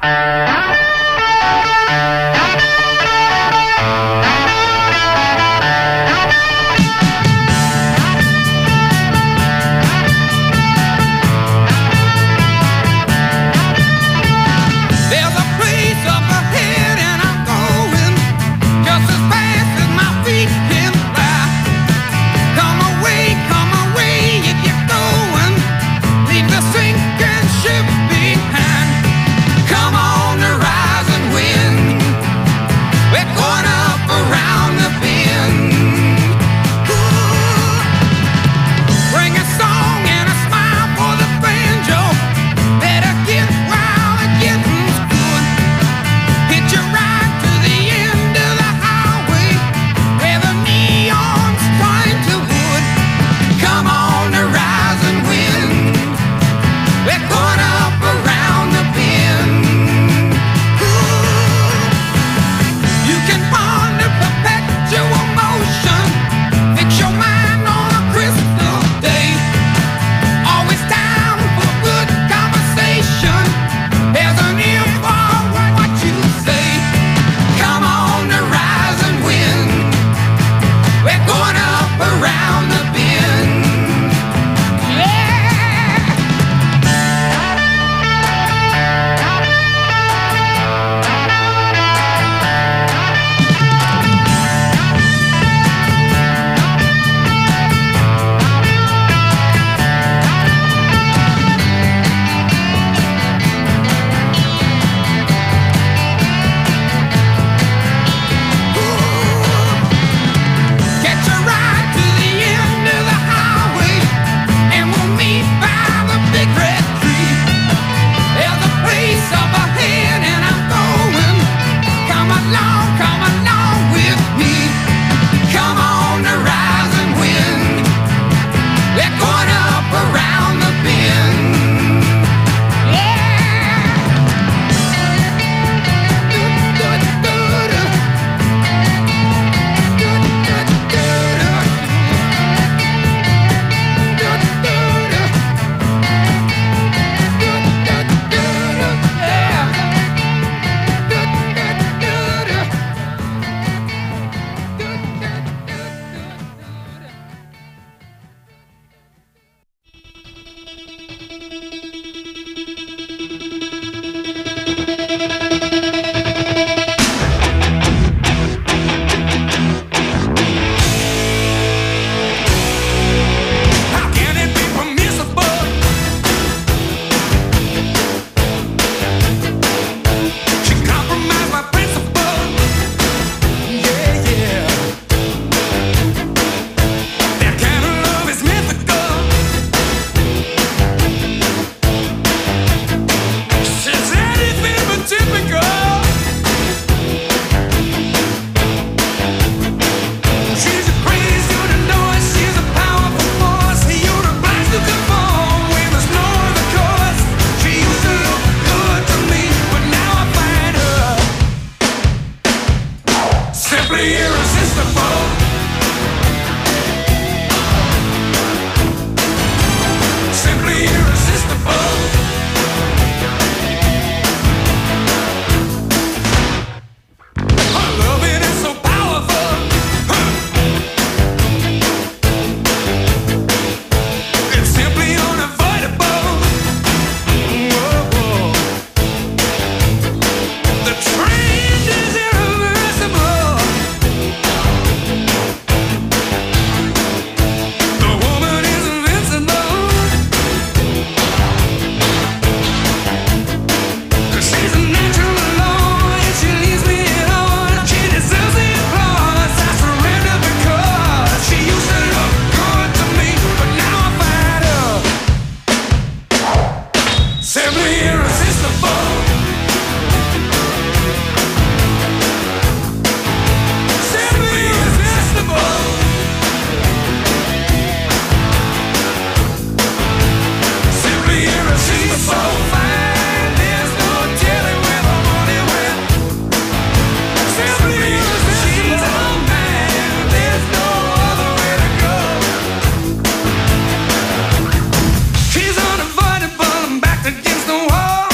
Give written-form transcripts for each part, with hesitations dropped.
She's unavoidable, I'm backed against the wall.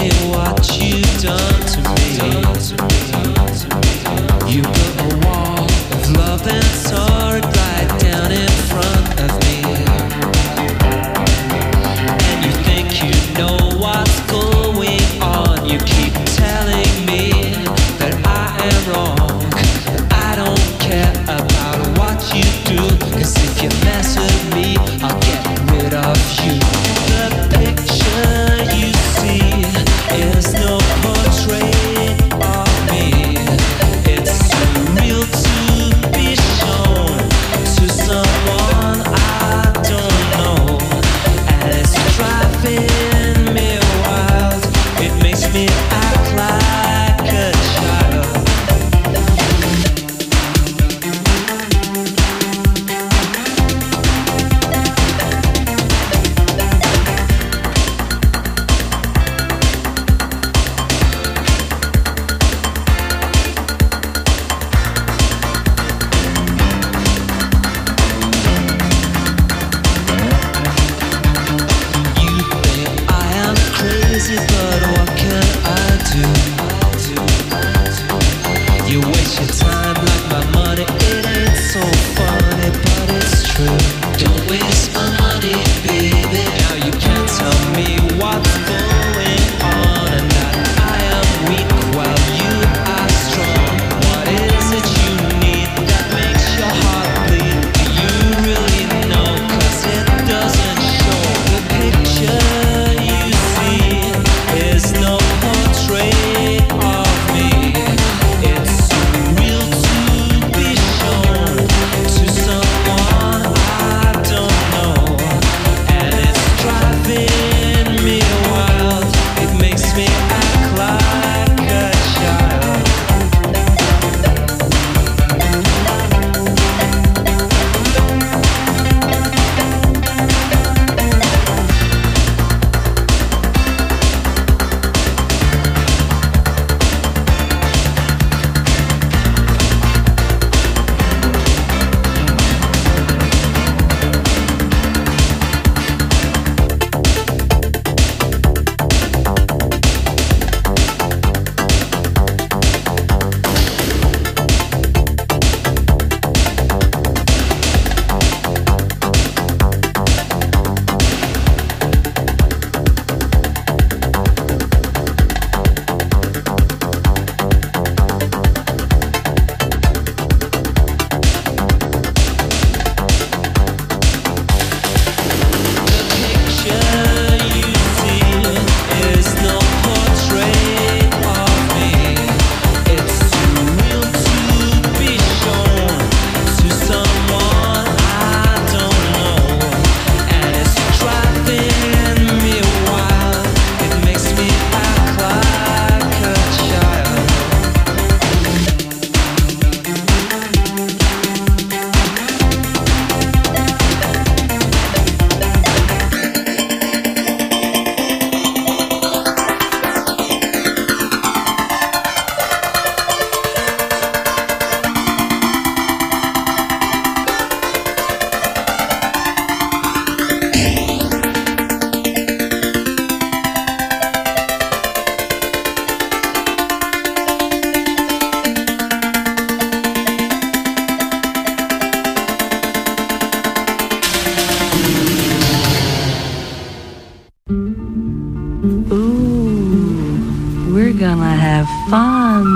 gonna have fun.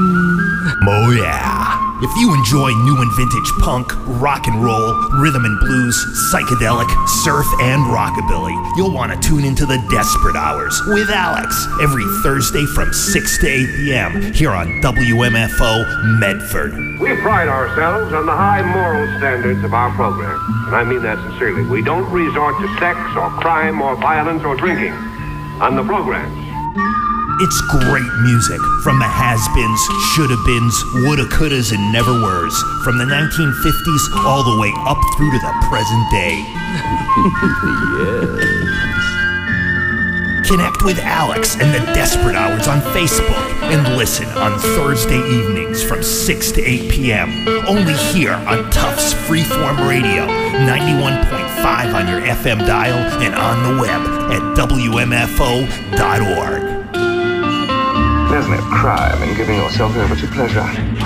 Oh yeah. If you enjoy new and vintage punk, rock and roll, rhythm and blues, psychedelic, surf, and rockabilly, you'll want to tune into the Desperate Hours with Alex every Thursday from 6 to 8 p.m. here on WMFO Medford. We pride ourselves on the high moral standards of our program, and I mean that sincerely. We don't resort to sex or crime or violence or drinking on the programs. It's great music from the has-beens, shoulda-beens, woulda-couldas, and never-weres, from the 1950s all the way up through to the present day. Yes. Connect with Alex and the Desperate Hours on Facebook and listen on Thursday evenings from 6 to 8 p.m. only here on Tufts Freeform Radio, 91.5 on your FM dial and on the web at WMFO.org. crime in giving yourself over to pleasure.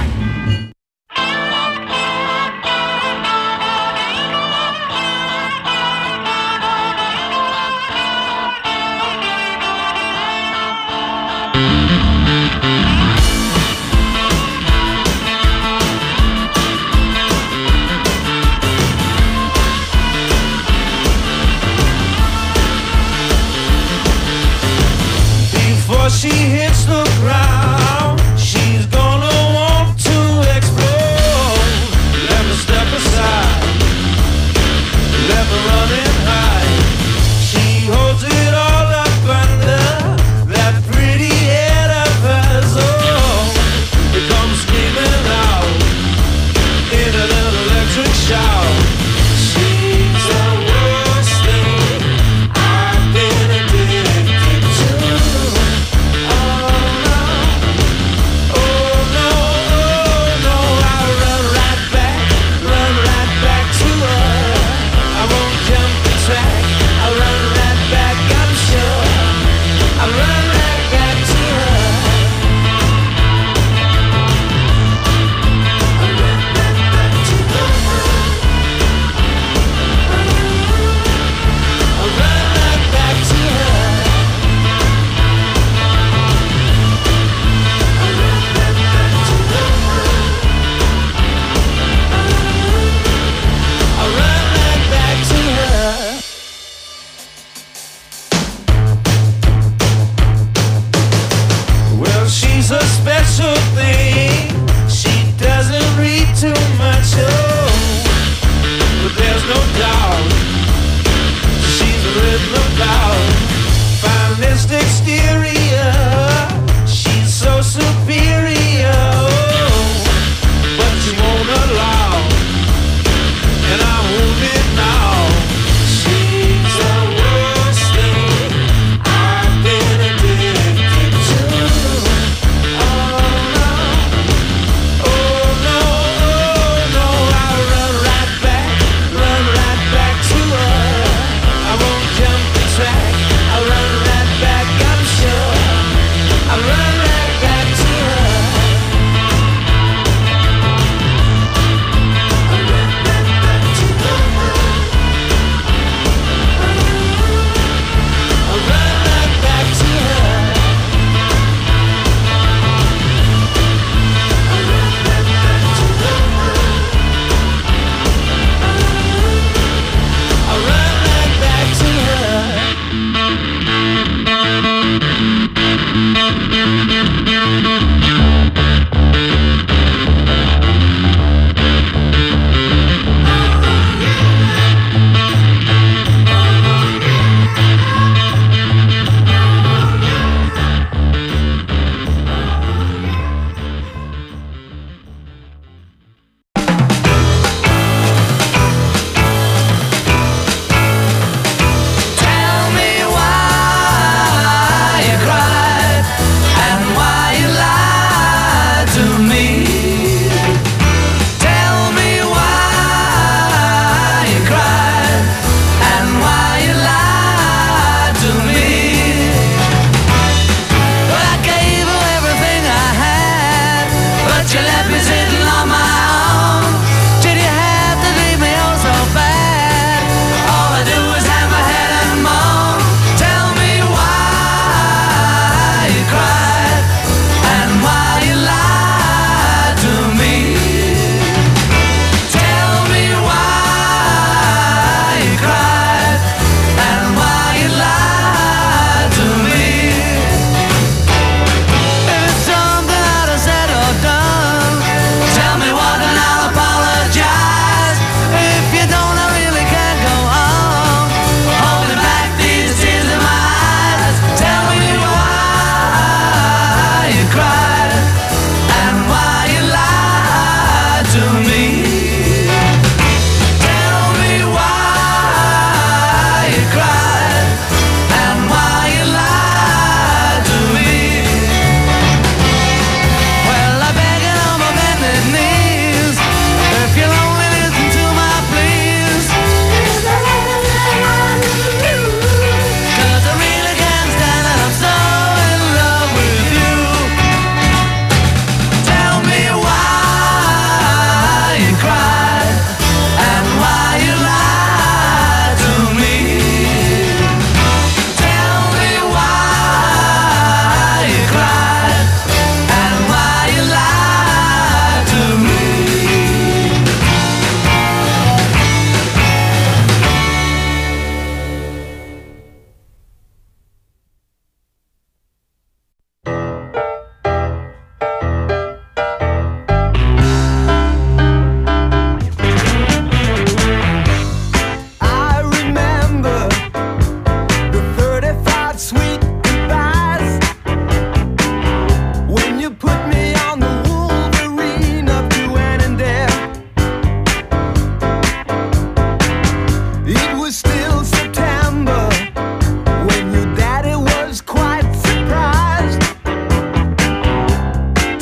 Before she hits the ground, she's gonna want to explode. Let me step aside, let me run and hide. She holds it all up under that pretty head of hers. Oh, it comes screaming out in an electric shout. She's the worst thing I've been addicted to. She's a special thing. She doesn't read too much, oh, but there's no doubt she's written about finest exterior. She's so superior, oh, but you won't allow, and I won't be now. She's the worst thing I've been addicted to. Oh no.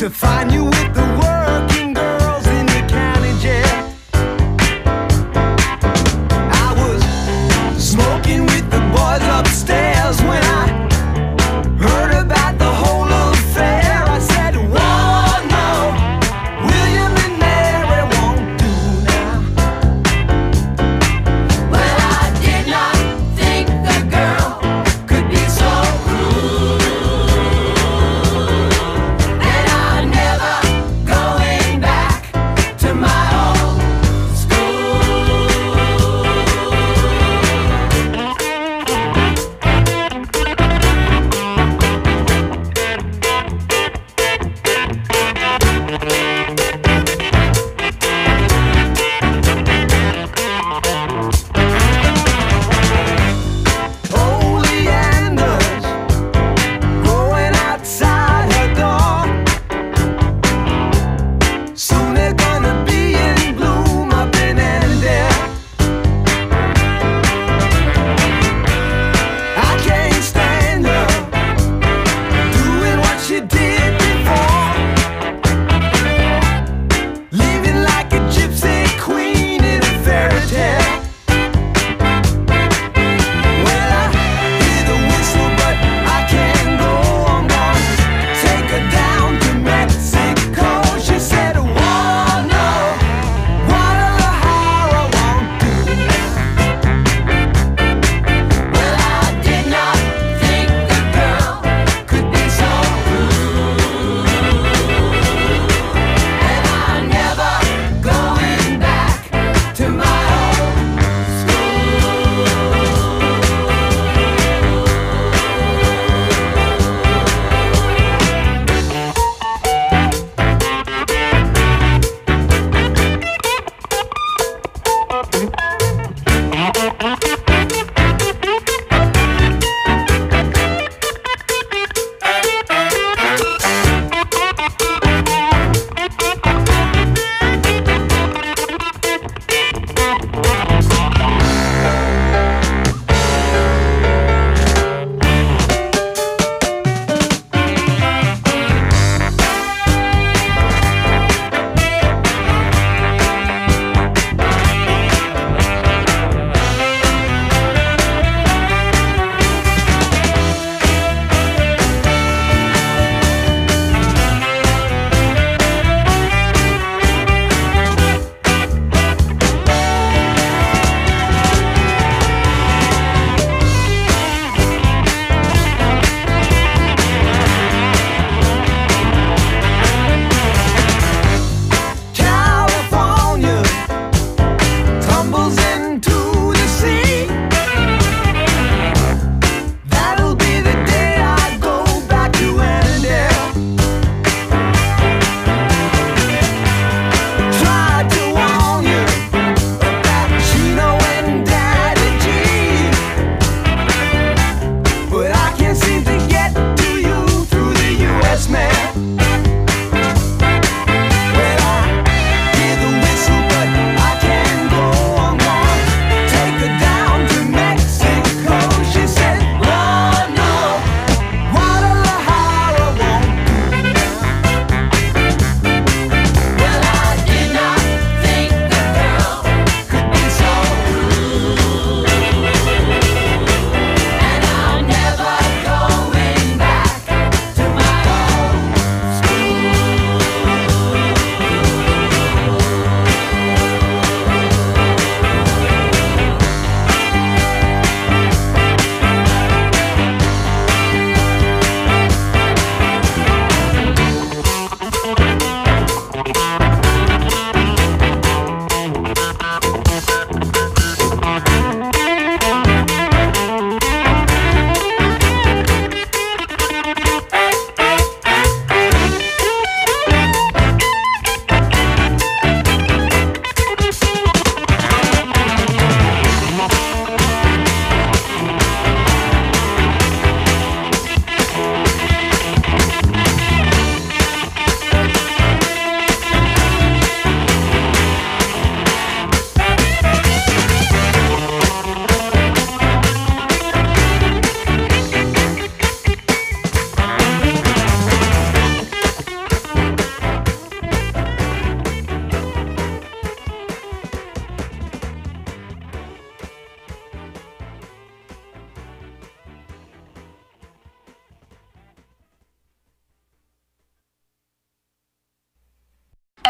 to find you with the working girls in the county jail. I was smoking with the boys upstairs when I heard about the whole affair. I said, one more, William and Mary won't do now. Well, I did not think the girl could be so rude, and I never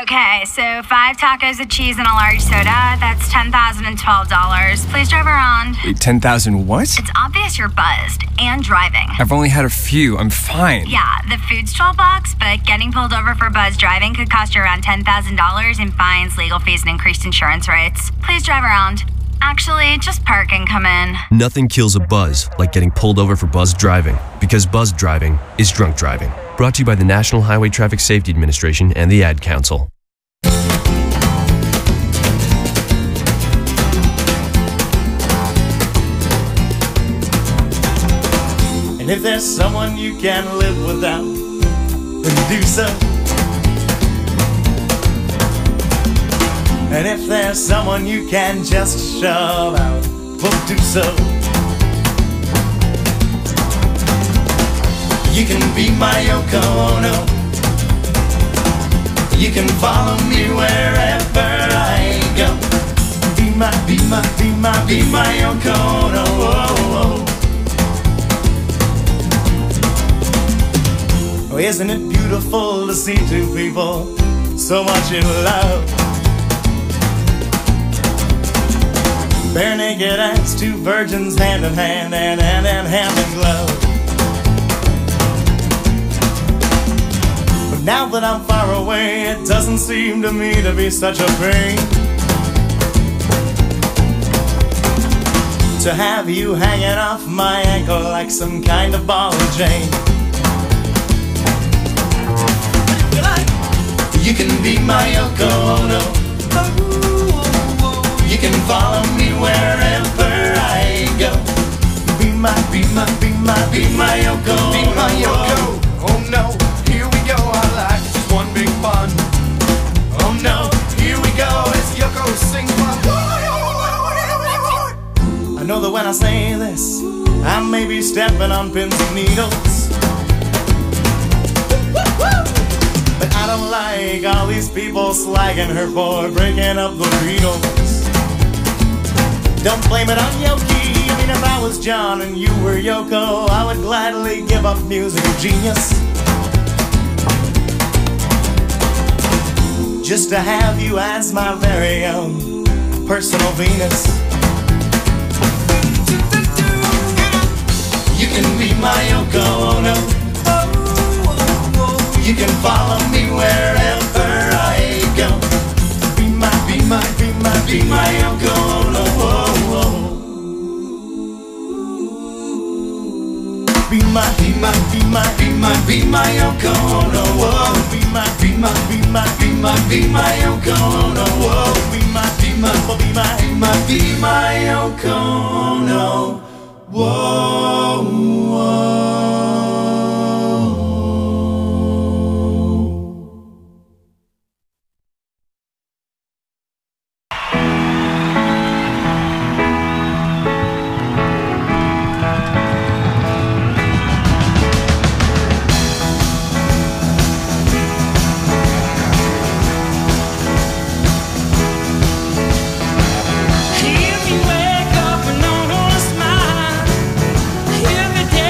Okay, so 5 tacos of cheese and a large soda. That's $10,012. Please drive around. Wait, 10,000 what? It's obvious you're buzzed and driving. I've only had a few. I'm fine. Yeah, the food's $12, but getting pulled over for buzz driving could cost you around $10,000 in fines, legal fees, and increased insurance rates. Please drive around. Actually, just park and come in. Nothing kills a buzz like getting pulled over for buzz driving, because buzz driving is drunk driving. Brought to you by the National Highway Traffic Safety Administration and the Ad Council. And if there's someone you can't live without, then do so. And if there's someone you can just shove out, well, do so. You can be my Yoko Ono. You can follow me wherever I go. Be my Yoko Ono. Oh, isn't it beautiful to see two people so much in love? Bare naked as two virgins, hand in hand and hand in glove. But now that I'm far away, it doesn't seem to me to be such a pain to have you hanging off my ankle like some kind of ball and chain. You can be my Yoko Ono. You can follow me wherever I go. Be my Yoko. Be my Yoko. Oh no, here we go. Our life is one big fun. Oh no, here we go. It's Yoko sing fun. I know that when I say this, I may be stepping on pins and needles. But I don't like all these people slagging her for breaking up the Beatles. Don't blame it on Yoki. I mean, if I was John and you were Yoko, I would gladly give up musical genius just to have you as my very own personal Venus. You can be my Yoko Ono. You can follow me wherever I go. Be my Yoko Ono. Be my Yoko Ono. Be my Yoko Ono. Be my Yoko Ono. Whoa. If you wake up and don't wanna smile, if you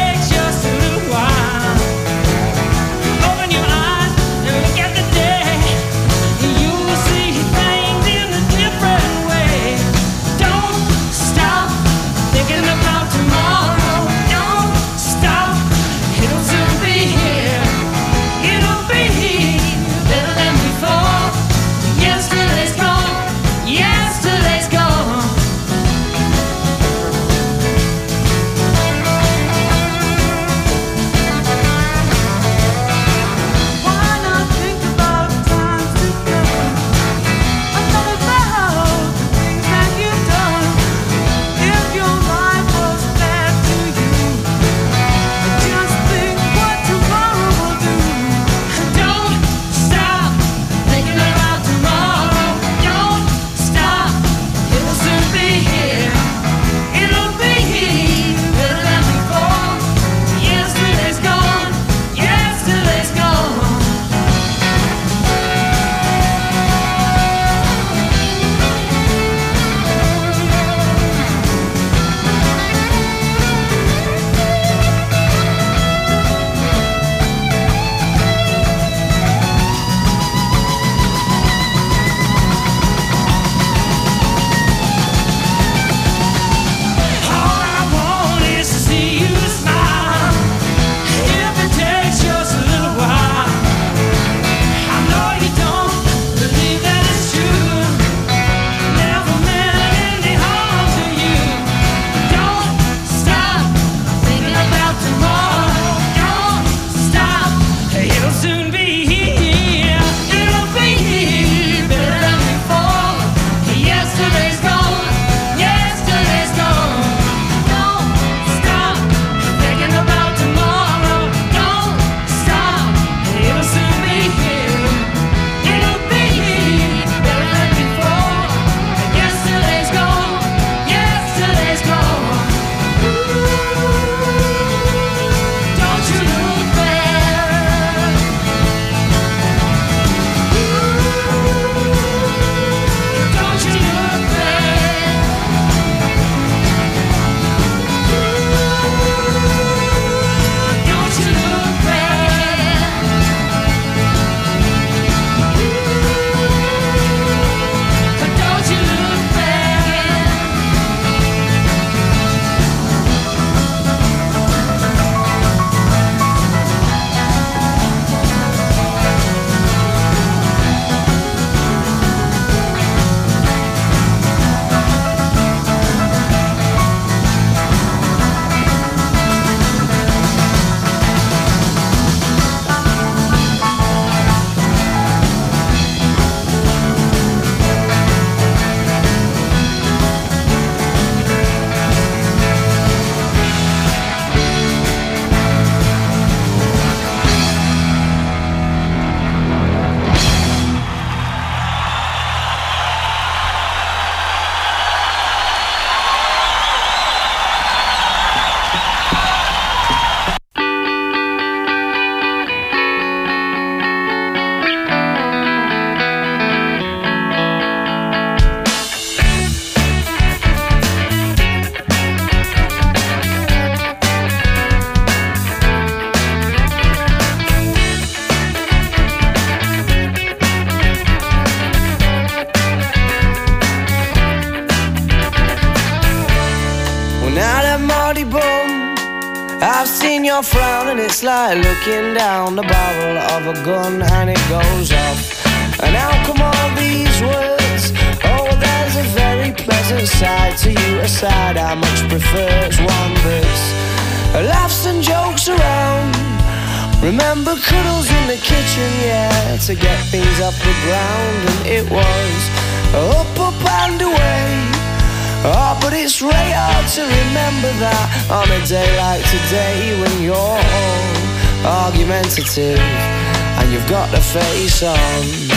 I've seen your frown and it's like looking down the barrel of a gun and it goes off. And how come all these words? Oh, there's a very pleasant side to you, a side I much prefer. It's one that's laughs and jokes around. Remember cuddles in the kitchen, yeah, to get things off the ground. And it was up, up and away. Oh, but it's really hard to remember that on a day like today, when you're all argumentative and you've got the face on.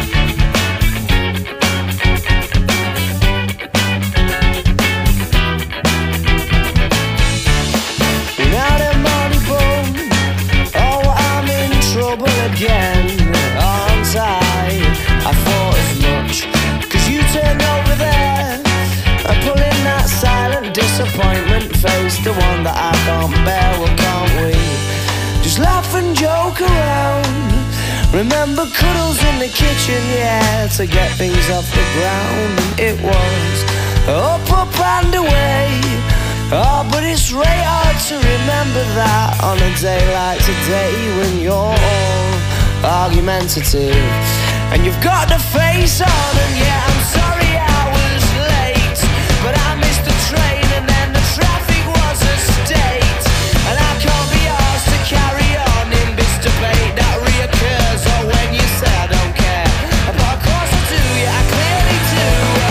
Again, aren't I thought as much, 'cause you turned over there and pulling that silent disappointment face, the one that I can't bear. Well, can't we just laugh and joke around? Remember cuddles in the kitchen, yeah, to get things off the ground. And it was up, up and away. Oh, but it's really hard to remember that on a day like today, when you're all argumentative and you've got the face on. And yeah, I'm sorry I was late, but I missed the train and then the traffic was a state. And I can't be asked to carry on in this debate that reoccurs. Or when you say I don't care, but of course I do, yeah, I clearly do.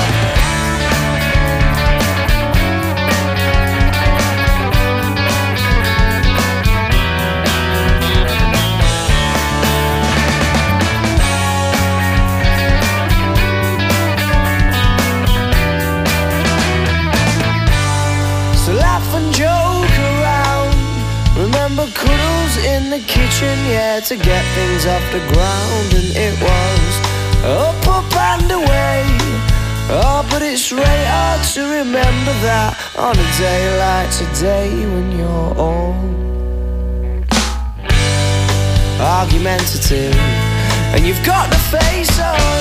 Cuddles in the kitchen, yeah, to get things off the ground. And it was up, up and away. Oh, but it's really hard to remember that on a day like today, when you're all argumentative and you've got the face on.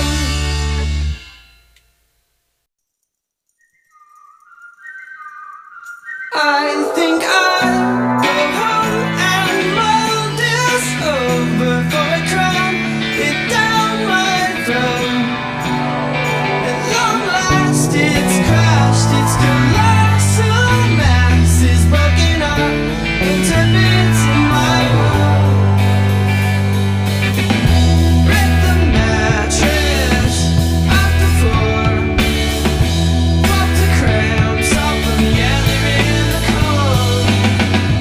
I think I'll go home and mull this over for a crown it down my throat. At long last it's crashed, its colossal mass is broken up into bits in my world. Rip the mattress off the floor, pop the cramps off of the other end.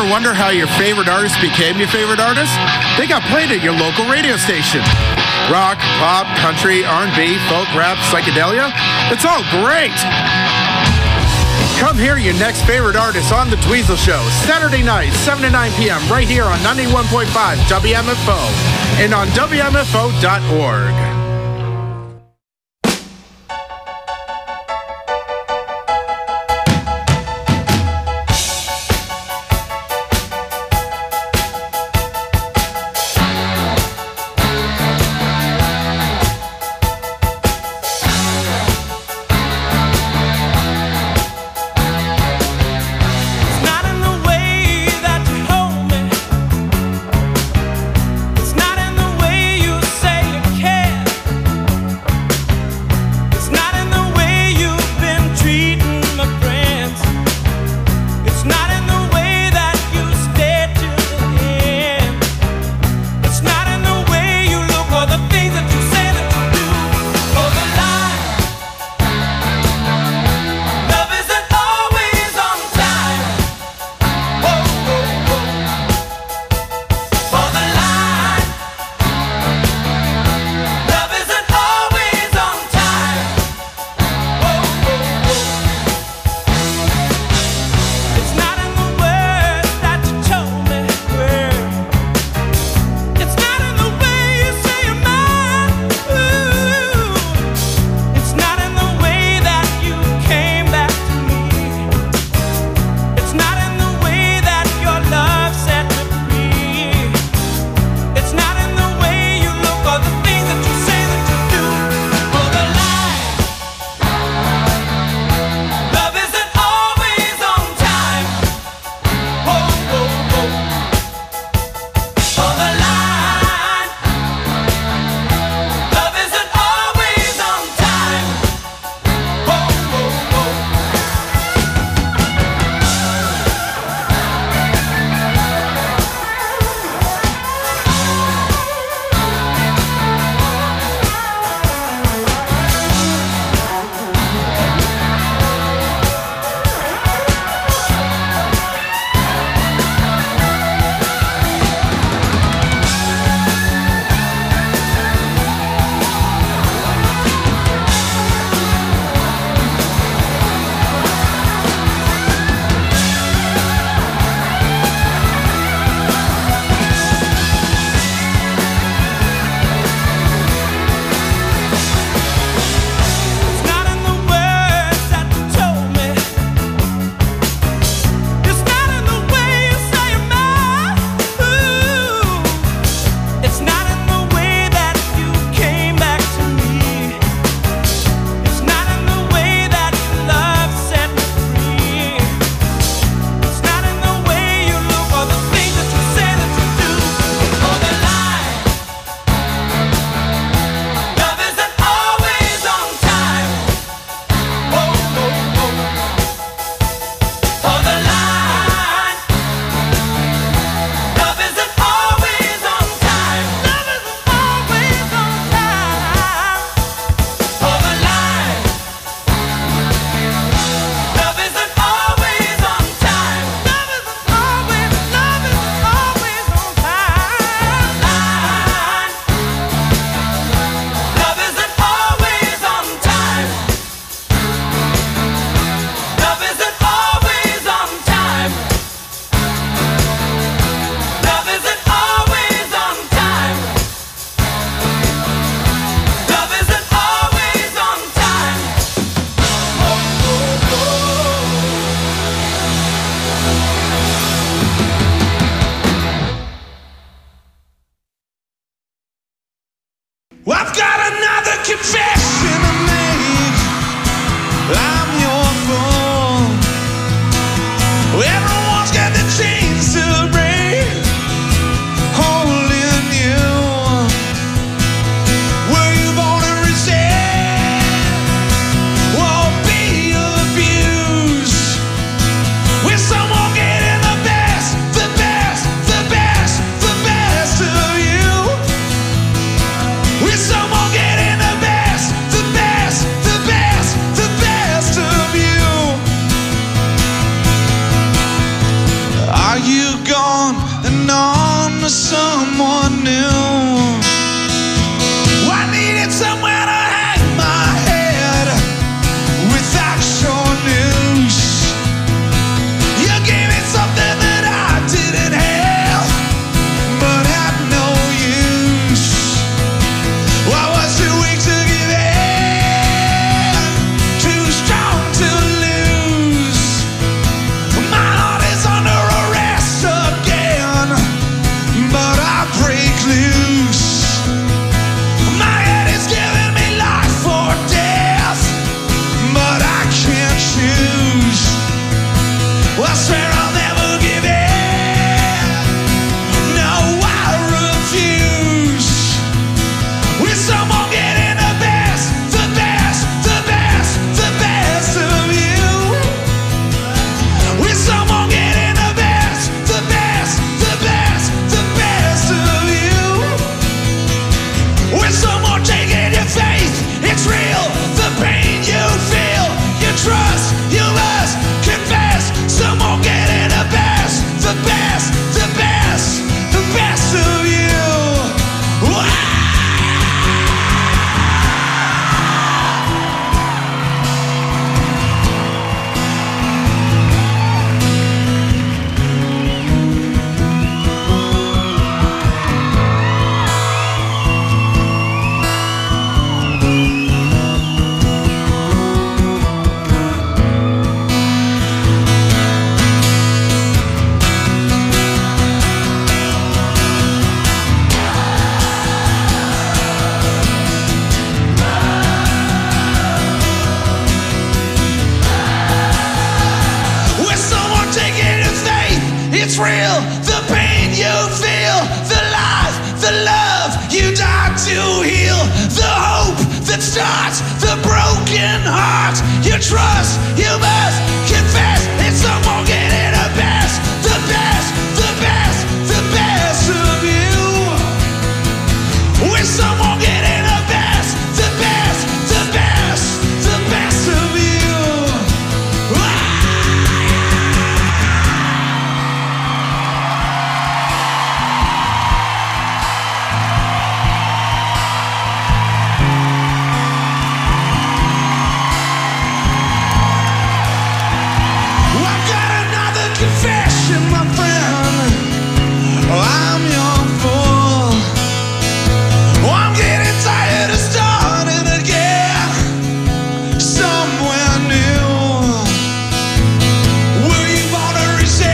Ever wonder how your favorite artist became your favorite artist? They got played at your local radio station. Rock, pop, country, R&B, folk, rap, psychedelia. It's all great. Come hear your next favorite artist on The Dweezil Show, Saturday night, 7 to 9 p.m. right here on 91.5 WMFO and on WMFO.org. confession to make. I'm your fool. Everyone's got the chains to break, holding you. Were you born to resist? Won't be abused. With someone getting the best, the best, the best, the best of you. With someone getting the best, the pain you feel, the life, the love you died to heal, the hope that starts the broken heart. You trust, you must confess, and someone getting the best, the best, the best, the best of you. With someone getting the best, the best, the best, the best of you. I've got another confession, my friend. I'm your fool. I'm getting tired of starting again somewhere new. Will you wanna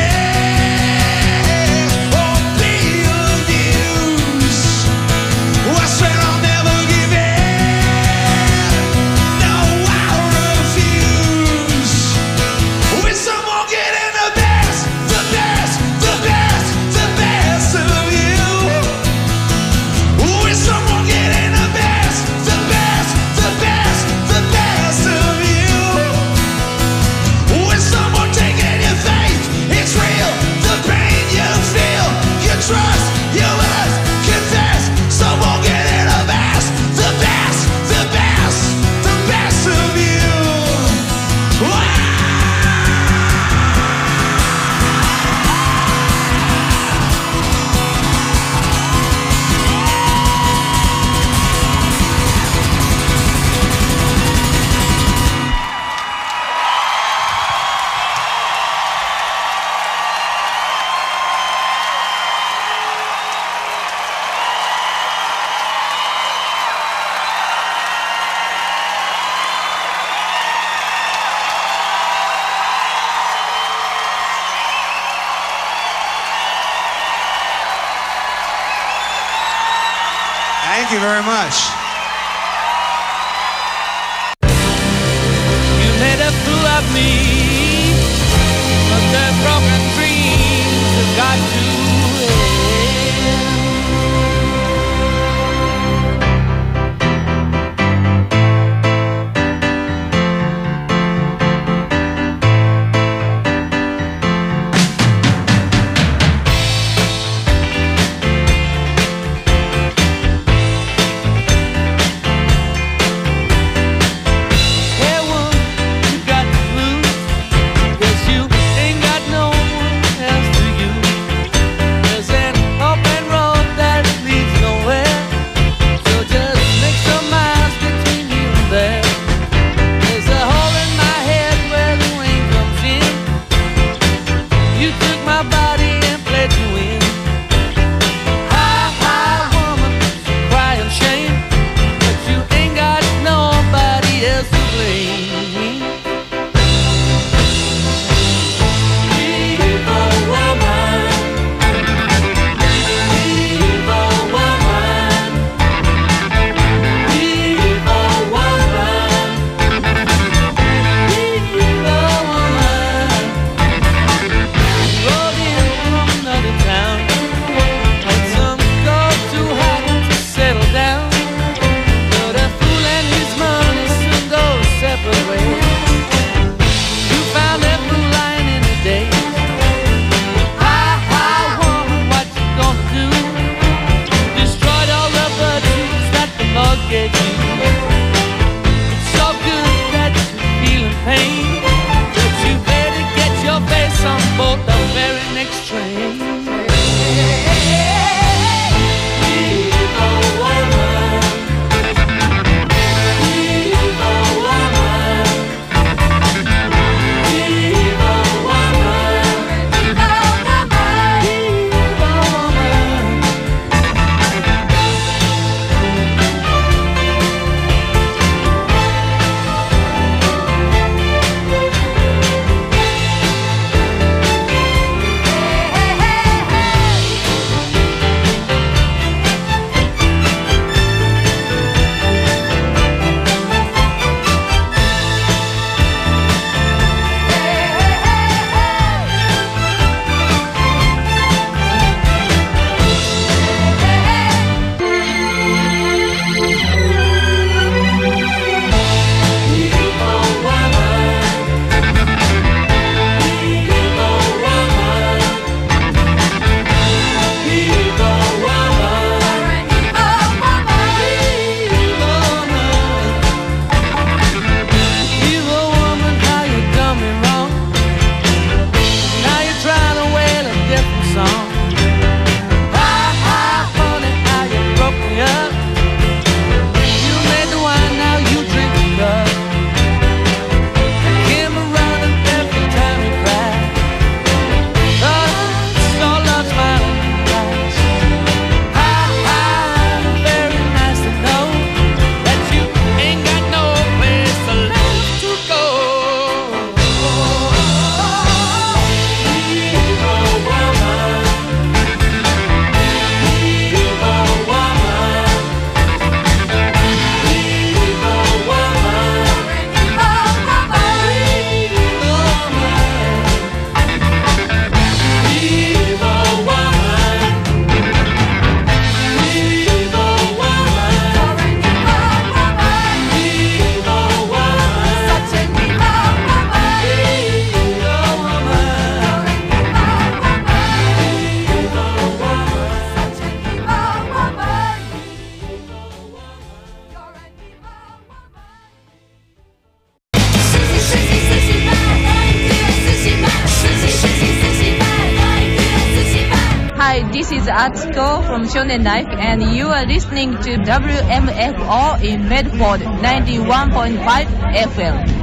resist or be abused? I swear I'll never give in. No, I'll refuse. With someone getting the best, the best, the best, the best of you. With someone getting the best, the best, the best, the best of you. With someone taking your faith, it's real. The pain you feel, you trust, you must confess. Someone getting the best, the best, the best, the best of you. Thank you very much. You made a fool of me, but the broken dreams have got to end. Hey, woman, you got the blues, 'cause you ain't got no This is Atsuko from Shonen Life, and you are listening to WMFO in Medford 91.5 FM.